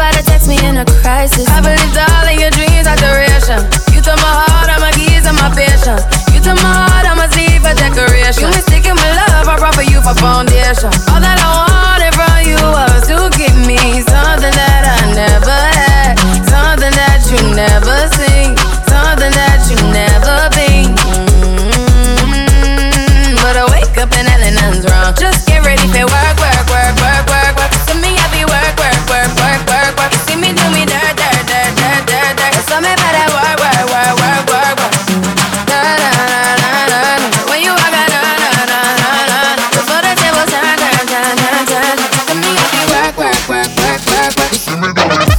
about to text me in a crisis. I believed all of your dreams are duration. You took my heart, all my keys, and my patience. You took my heart, I must leave a decoration. You mistaken my love, I brought for you for foundation. All that I wanted from you was to give me something that I never had, something that you never seen, something that you never been. But I wake up and nothing's wrong. Just get ready for work, work, work, work, work, work. To me, I be work, work, work, work, work, work. You see me do me dirt, dirt, dirt, dirt, dirt, dirt. There's something about that work, work, work, work, work, work. Na na na na na na. When you walk out, na na na na na. Before the table turn, turn, turn, turn, turn. To me, I be work, work, work, work, work, work. You see me do me.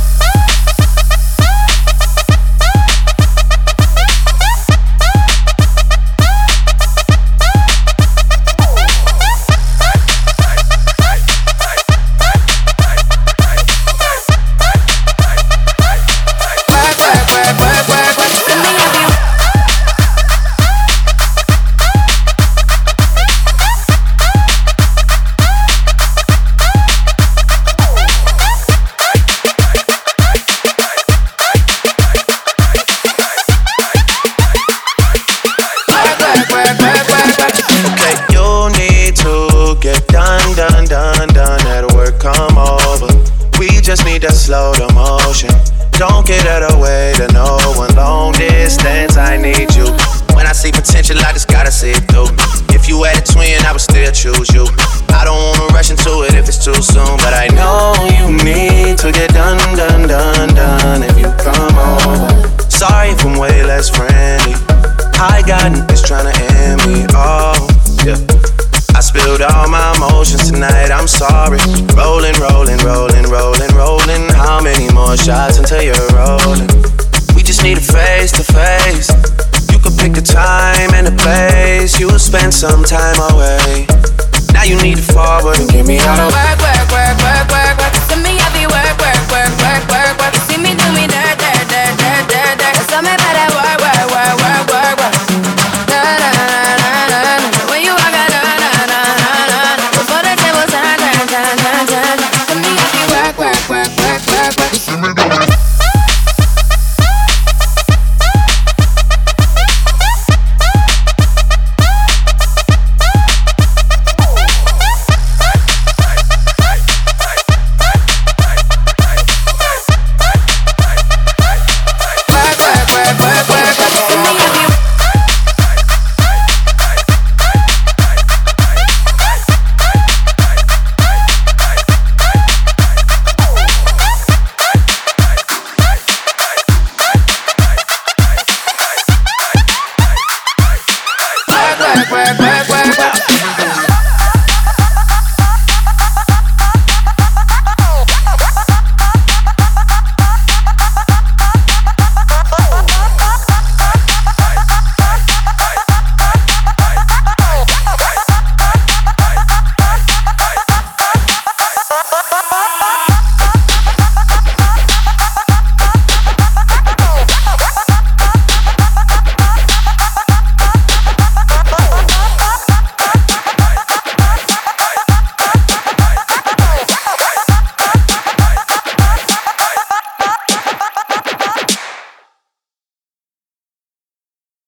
Slow the motion. Don't get out of the way to no one. Long distance, I need you. When I see potential, I just gotta see it through. If you had a twin, I would still choose you. I don't wanna rush into it if it's too soon, but I know you need to get done, done, done, done. If you come over, sorry if I'm way less friendly. I got niggas tryna end me. Oh, yeah. I spilled all my emotions tonight, I'm sorry. Rolling, rolling, rolling, rolling, rolling. How many more shots until you're rolling? We just need a face to face. You could pick the time and the place. You'll spend some time away. Now you need to forward and get me out of the way.